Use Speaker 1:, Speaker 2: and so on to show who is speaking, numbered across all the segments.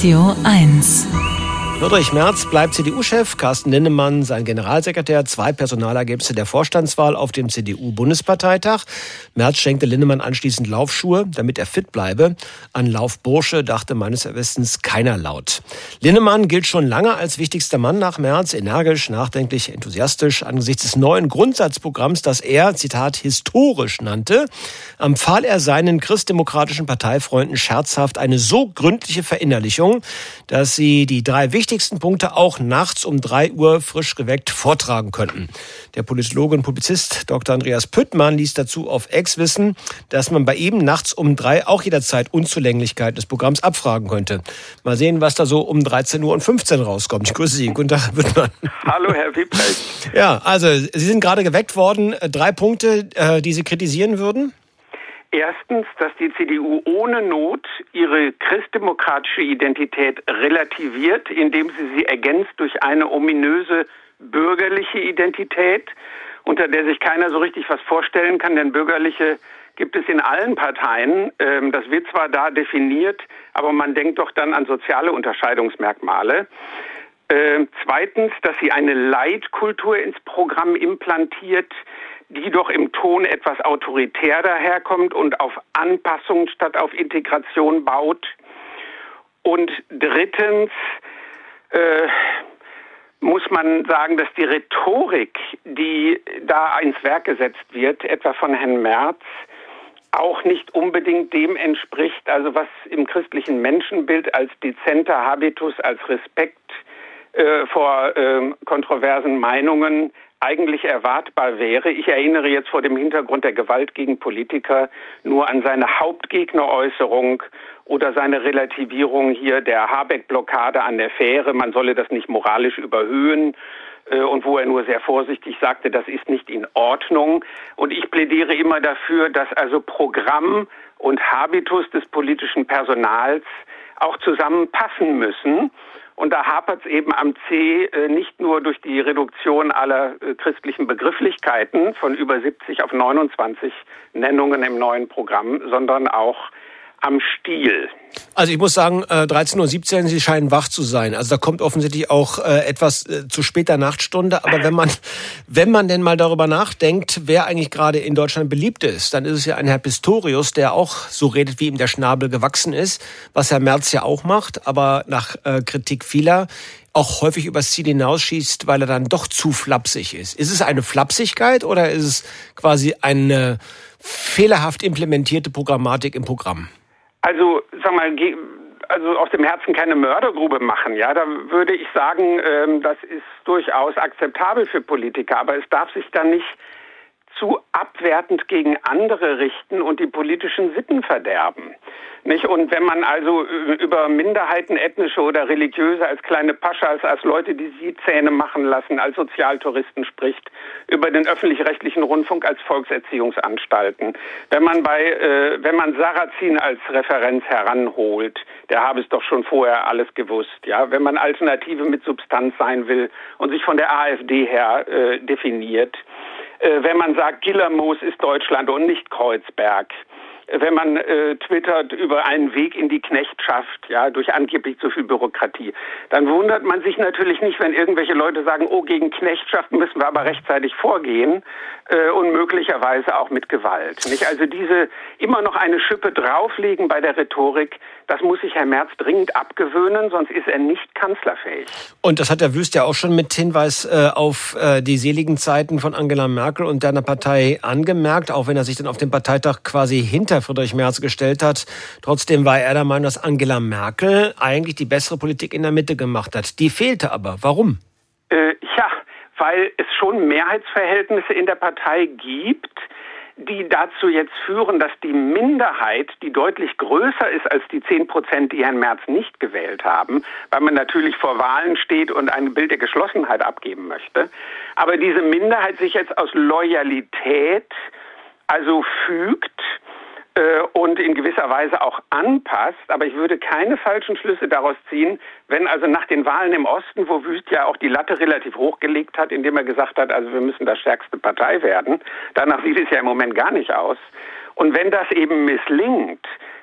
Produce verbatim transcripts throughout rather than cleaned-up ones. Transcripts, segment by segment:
Speaker 1: Radio eins.
Speaker 2: Friedrich Merz bleibt C D U-Chef, Carsten Linnemann sein Generalsekretär, zwei Personalergebnisse der Vorstandswahl auf dem C D U-Bundesparteitag. Merz schenkte Linnemann anschließend Laufschuhe, damit er fit bleibe. An Laufbursche dachte meines Wissens keiner laut. Linnemann gilt schon lange als wichtigster Mann nach Merz, energisch, nachdenklich, enthusiastisch. Angesichts des neuen Grundsatzprogramms, das er, Zitat, historisch nannte, empfahl er seinen christdemokratischen Parteifreunden scherzhaft eine so gründliche Verinnerlichung, dass sie die drei wichtigsten wichtigsten Punkte auch nachts um drei Uhr frisch geweckt vortragen könnten. Der Politologe und Publizist Doktor Andreas Püttmann ließ dazu auf X wissen, dass man bei ihm nachts um drei auch jederzeit Unzulänglichkeit des Programms abfragen könnte. Mal sehen, was da so um dreizehn Uhr fünfzehn rauskommt. Ich grüße Sie. Guten Tag, Herr Püttmann.
Speaker 3: Hallo, Herr Wieprecht.
Speaker 2: Ja, also Sie sind gerade geweckt worden. Drei Punkte, die Sie kritisieren würden?
Speaker 3: Erstens, dass die C D U ohne Not ihre christdemokratische Identität relativiert, indem sie sie ergänzt durch eine ominöse bürgerliche Identität, unter der sich keiner so richtig was vorstellen kann, denn bürgerliche gibt es in allen Parteien. Das wird zwar da definiert, aber man denkt doch dann an soziale Unterscheidungsmerkmale. Zweitens, dass sie eine Leitkultur ins Programm implantiert, die doch im Ton etwas autoritär daherkommt und auf Anpassung statt auf Integration baut. Und drittens äh, muss man sagen, dass die Rhetorik, die da ins Werk gesetzt wird, etwa von Herrn Merz, auch nicht unbedingt dem entspricht, also was im christlichen Menschenbild als dezenter Habitus, als Respekt äh, vor äh, kontroversen Meinungen eigentlich erwartbar wäre. Ich erinnere jetzt vor dem Hintergrund der Gewalt gegen Politiker nur an seine Hauptgegneräußerung oder seine Relativierung hier der Habeck-Blockade an der Fähre. Man solle das nicht moralisch überhöhen. Und wo er nur sehr vorsichtig sagte, das ist nicht in Ordnung. Und ich plädiere immer dafür, dass also Programm und Habitus des politischen Personals auch zusammenpassen müssen. Und da hapert es eben am C nicht nur durch die Reduktion aller christlichen Begrifflichkeiten von über siebzig auf neunundzwanzig Nennungen im neuen Programm, sondern auch am Stil.
Speaker 2: Also ich muss sagen, dreizehn Uhr siebzehn, Sie scheinen wach zu sein. Also da kommt offensichtlich auch äh, etwas äh, zu später Nachtstunde. Aber wenn man, wenn man denn mal darüber nachdenkt, wer eigentlich gerade in Deutschland beliebt ist, dann ist es ja ein Herr Pistorius, der auch so redet, wie ihm der Schnabel gewachsen ist, was Herr Merz ja auch macht, aber nach äh, Kritik vieler auch häufig übers Ziel hinausschießt, weil er dann doch zu flapsig ist. Ist es eine Flapsigkeit oder ist es quasi eine fehlerhaft implementierte Programmatik im Programm?
Speaker 3: Also, sag mal, also aus dem Herzen keine Mördergrube machen, ja, da würde ich sagen, ähm, das ist durchaus akzeptabel für Politiker, aber es darf sich dann nicht zu abwertend gegen andere richten und die politischen Sitten verderben. Nicht? Und wenn man also über Minderheiten, ethnische oder religiöse, als kleine Paschas, als Leute, die sie Zähne machen lassen, als Sozialtouristen spricht, über den öffentlich-rechtlichen Rundfunk als Volkserziehungsanstalten, wenn man bei, äh, wenn man Sarrazin als Referenz heranholt, der habe es doch schon vorher alles gewusst, ja, wenn man Alternative mit Substanz sein will und sich von der AfD her äh, definiert, äh, wenn man sagt, Gillermoos ist Deutschland und nicht Kreuzberg, wenn man äh, twittert über einen Weg in die Knechtschaft, ja, durch angeblich zu viel Bürokratie, dann wundert man sich natürlich nicht, wenn irgendwelche Leute sagen, oh, gegen Knechtschaft müssen wir aber rechtzeitig vorgehen äh, und möglicherweise auch mit Gewalt. Nicht? Also diese immer noch eine Schippe drauflegen bei der Rhetorik, das muss sich Herr Merz dringend abgewöhnen, sonst ist er nicht kanzlerfähig.
Speaker 2: Und das hat der Wüst ja auch schon mit Hinweis äh, auf äh, die seligen Zeiten von Angela Merkel und deiner Partei angemerkt, auch wenn er sich dann auf dem Parteitag quasi hinter Friedrich Merz gestellt hat. Trotzdem war er der Meinung, dass Angela Merkel eigentlich die bessere Politik in der Mitte gemacht hat. Die fehlte aber. Warum?
Speaker 3: Äh, ja, weil es schon Mehrheitsverhältnisse in der Partei gibt, die dazu jetzt führen, dass die Minderheit, die deutlich größer ist als die zehn Prozent, die Herrn Merz nicht gewählt haben, weil man natürlich vor Wahlen steht und ein Bild der Geschlossenheit abgeben möchte, aber diese Minderheit sich jetzt aus Loyalität also fügt äh, und in gewisser Weise auch anpasst. Aber ich würde keine falschen Schlüsse daraus ziehen, wenn also nach den Wahlen im Osten, wo Wüst ja auch die Latte relativ hoch gelegt hat, indem er gesagt hat, also wir müssen das stärkste Partei werden. Danach sieht es ja im Moment gar nicht aus. Und wenn das eben misslingt,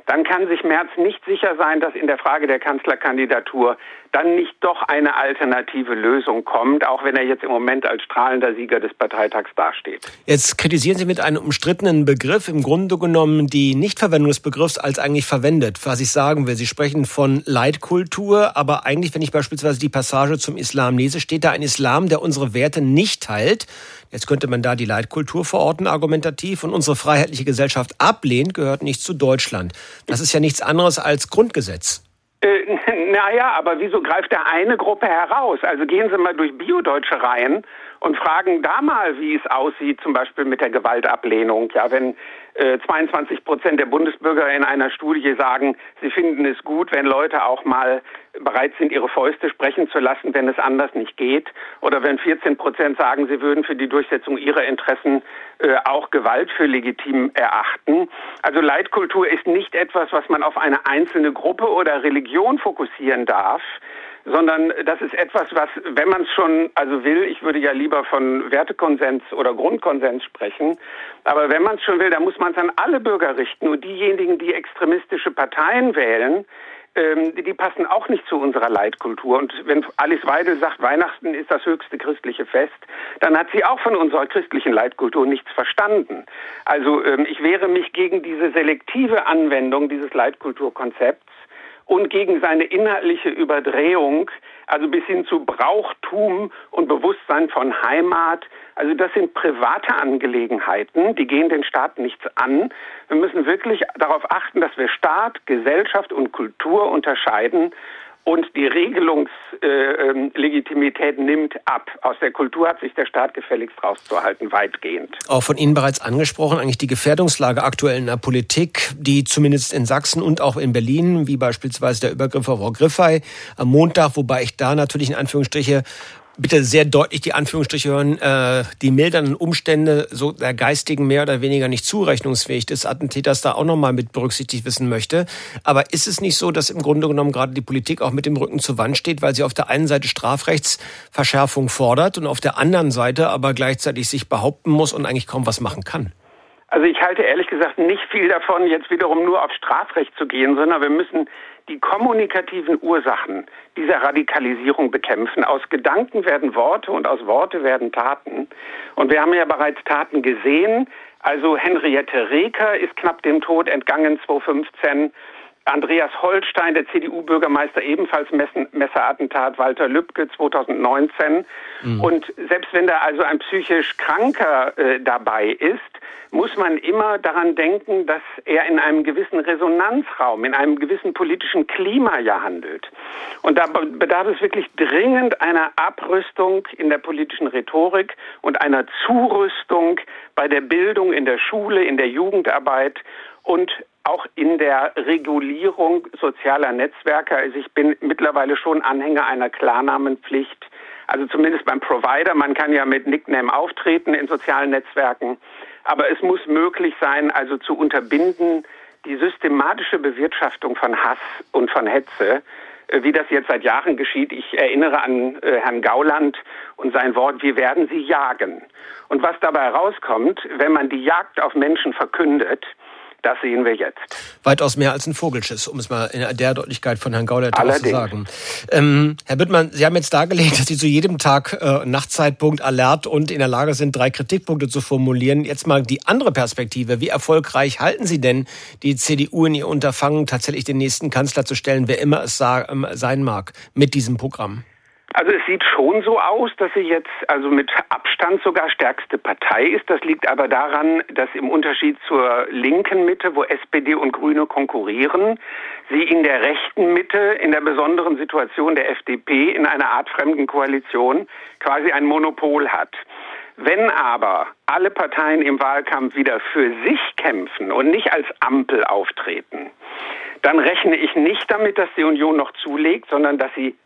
Speaker 3: dann kann sich Merz nicht sicher sein, dass in der Frage der Kanzlerkandidatur dann nicht doch eine alternative Lösung kommt, auch wenn er jetzt im Moment als strahlender Sieger des Parteitags dasteht.
Speaker 2: Jetzt kritisieren Sie mit einem umstrittenen Begriff im Grunde genommen die Nichtverwendung des Begriffs als eigentlich verwendet. Was ich sagen will, Sie sprechen von Leitkultur, aber eigentlich, wenn ich beispielsweise die Passage zum Islam lese, steht da ein Islam, der unsere Werte nicht teilt. Jetzt könnte man da die Leitkultur verorten, argumentativ, und unsere freiheitliche Gesellschaft ablehnt, gehört nicht zu Deutschland. Das ist ja nichts anderes als Grundgesetz.
Speaker 3: Äh, naja, aber wieso greift da eine Gruppe heraus? Also gehen Sie mal durch biodeutsche Reihen und fragen da mal, wie es aussieht, zum Beispiel mit der Gewaltablehnung. Ja, wenn äh, zweiundzwanzig Prozent der Bundesbürger in einer Studie sagen, sie finden es gut, wenn Leute auch mal bereit sind, ihre Fäuste sprechen zu lassen, wenn es anders nicht geht. Oder wenn vierzehn Prozent sagen, sie würden für die Durchsetzung ihrer Interessen äh, auch Gewalt für legitim erachten. Also Leitkultur ist nicht etwas, was man auf eine einzelne Gruppe oder Religion fokussieren darf, sondern das ist etwas, was, wenn man es schon also will, ich würde ja lieber von Wertekonsens oder Grundkonsens sprechen, aber wenn man es schon will, dann muss man es an alle Bürger richten. Und diejenigen, die extremistische Parteien wählen, ähm, die passen auch nicht zu unserer Leitkultur. Und wenn Alice Weidel sagt, Weihnachten ist das höchste christliche Fest, dann hat sie auch von unserer christlichen Leitkultur nichts verstanden. Also ähm, ich wehre mich gegen diese selektive Anwendung dieses Leitkulturkonzepts und gegen seine inhaltliche Überdrehung, also bis hin zu Brauchtum und Bewusstsein von Heimat. Also das sind private Angelegenheiten, die gehen den Staat nichts an. Wir müssen wirklich darauf achten, dass wir Staat, Gesellschaft und Kultur unterscheiden. Und die Regelungslegitimität äh, nimmt ab. Aus der Kultur hat sich der Staat gefälligst rauszuhalten, weitgehend.
Speaker 2: Auch von Ihnen bereits angesprochen, eigentlich die Gefährdungslage aktuell in der Politik, die zumindest in Sachsen und auch in Berlin, wie beispielsweise der Übergriff auf Frau Giffey am Montag, wobei ich da natürlich in Anführungsstriche bitte sehr deutlich die Anführungsstriche hören, äh, die mildernden Umstände so der geistigen mehr oder weniger nicht zurechnungsfähig des Attentäters da auch nochmal mit berücksichtigt wissen möchte. Aber ist es nicht so, dass im Grunde genommen gerade die Politik auch mit dem Rücken zur Wand steht, weil sie auf der einen Seite Strafrechtsverschärfung fordert und auf der anderen Seite aber gleichzeitig sich behaupten muss und eigentlich kaum was machen kann?
Speaker 3: Also ich halte ehrlich gesagt nicht viel davon, jetzt wiederum nur auf Strafrecht zu gehen, sondern wir müssen die kommunikativen Ursachen dieser Radikalisierung bekämpfen. Aus Gedanken werden Worte und aus Worte werden Taten. Und wir haben ja bereits Taten gesehen. Also Henriette Reker ist knapp dem Tod entgangen zweitausendfünfzehn. Andreas Holstein, der C D U-Bürgermeister, ebenfalls Messerattentat, Walter Lübcke zweitausendneunzehn. Mhm. Und selbst wenn da also ein psychisch Kranker äh, dabei ist, muss man immer daran denken, dass er in einem gewissen Resonanzraum, in einem gewissen politischen Klima ja handelt. Und da bedarf es wirklich dringend einer Abrüstung in der politischen Rhetorik und einer Zurüstung bei der Bildung in der Schule, in der Jugendarbeit und auch in der Regulierung sozialer Netzwerke. Also ich bin mittlerweile schon Anhänger einer Klarnamenpflicht. Also zumindest beim Provider. Man kann ja mit Nickname auftreten in sozialen Netzwerken. Aber es muss möglich sein, also zu unterbinden, die systematische Bewirtschaftung von Hass und von Hetze, wie das jetzt seit Jahren geschieht. Ich erinnere an äh, Herrn Gauland und sein Wort, wir werden sie jagen. Und was dabei herauskommt, wenn man die Jagd auf Menschen verkündet, das sehen wir jetzt.
Speaker 2: Weitaus mehr als ein Vogelschiss, um es mal in der Deutlichkeit von Herrn Gauland zu sagen. Ähm, Herr Büttmann, Sie haben jetzt dargelegt, dass Sie zu jedem Tag, äh, Nachtzeitpunkt alert und in der Lage sind, drei Kritikpunkte zu formulieren. Jetzt mal die andere Perspektive. Wie erfolgreich halten Sie denn die C D U in ihr Unterfangen, tatsächlich den nächsten Kanzler zu stellen, wer immer es sein mag, mit diesem Programm?
Speaker 3: Also es sieht schon so aus, dass sie jetzt also mit Abstand sogar stärkste Partei ist. Das liegt aber daran, dass im Unterschied zur linken Mitte, wo S P D und Grüne konkurrieren, sie in der rechten Mitte, in der besonderen Situation der F D P, in einer Art fremden Koalition quasi ein Monopol hat. Wenn aber alle Parteien im Wahlkampf wieder für sich kämpfen und nicht als Ampel auftreten, dann rechne ich nicht damit, dass die Union noch zulegt, sondern dass sie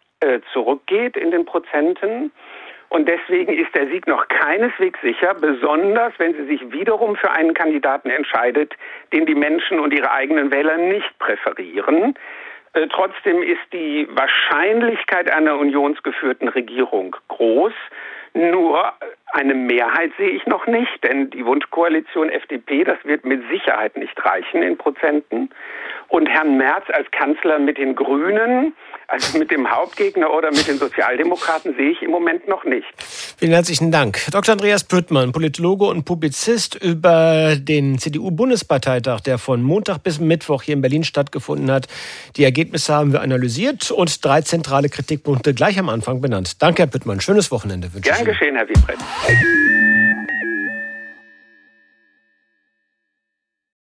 Speaker 3: zurückgeht in den Prozenten. Und deswegen ist der Sieg noch keineswegs sicher, besonders wenn sie sich wiederum für einen Kandidaten entscheidet, den die Menschen und ihre eigenen Wähler nicht präferieren. Äh, trotzdem ist die Wahrscheinlichkeit einer unionsgeführten Regierung groß. Nur Eine Mehrheit sehe ich noch nicht, denn die Wunschkoalition F D P, das wird mit Sicherheit nicht reichen in Prozenten. Und Herrn Merz als Kanzler mit den Grünen, also mit dem Hauptgegner oder mit den Sozialdemokraten, sehe ich im Moment noch nicht.
Speaker 2: Vielen herzlichen Dank. Doktor Andreas Püttmann, Politologe und Publizist, über den C D U-Bundesparteitag, der von Montag bis Mittwoch hier in Berlin stattgefunden hat. Die Ergebnisse haben wir analysiert und drei zentrale Kritikpunkte gleich am Anfang benannt. Danke, Herr Püttmann. Schönes Wochenende wünsche ich Ihnen.
Speaker 3: Gern geschehen, Herr Wiebrecht.